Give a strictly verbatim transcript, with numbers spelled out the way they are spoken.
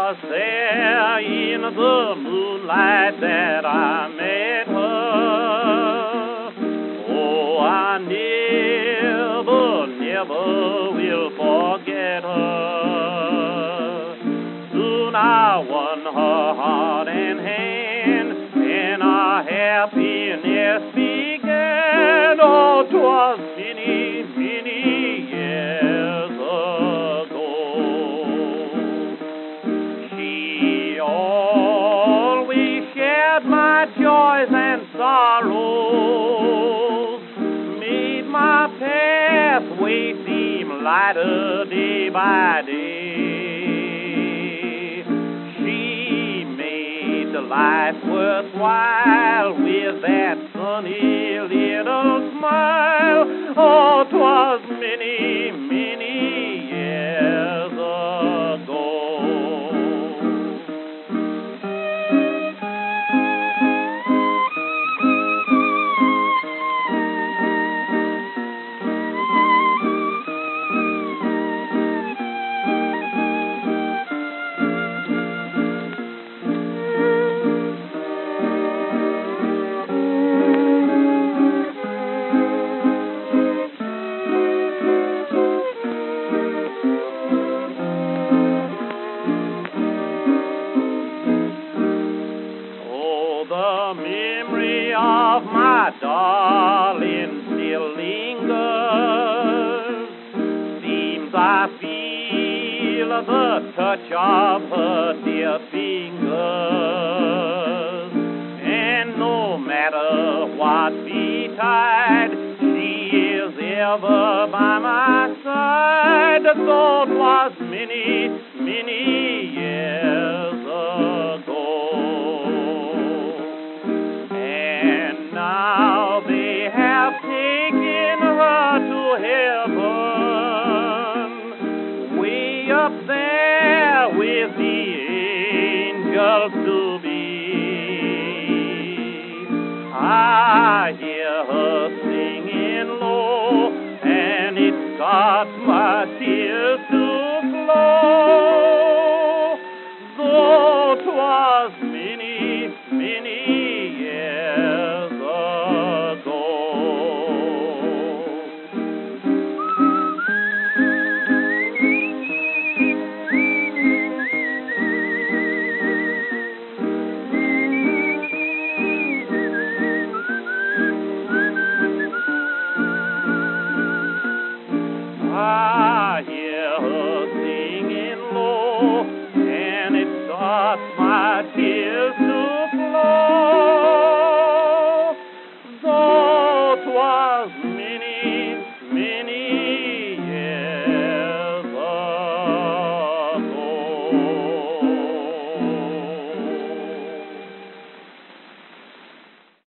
'twas there in the moonlight that I met her. Oh, I never, never will forget her. Soon I won her heart and hand, and our happiness began. Oh, 'twas many, many years ago. She always shared my joys and sorrows, made my pathway seem lighter day by day. She made the life worthwhile with that sunny little smile. Oh, 'twas many, many years ago. The memory of my darling still lingers. Seems I feel the touch of her dear fingers. And no matter what betide, she is ever by my side. So 'twas many, many years ago. Now they have taken her to heaven, way up there with the angels to be. I hear her singing low, and it starts my tears to flow. Though 'twas many, many years ago. I hear her singing low, and it starts my tears to flow. Though 'twas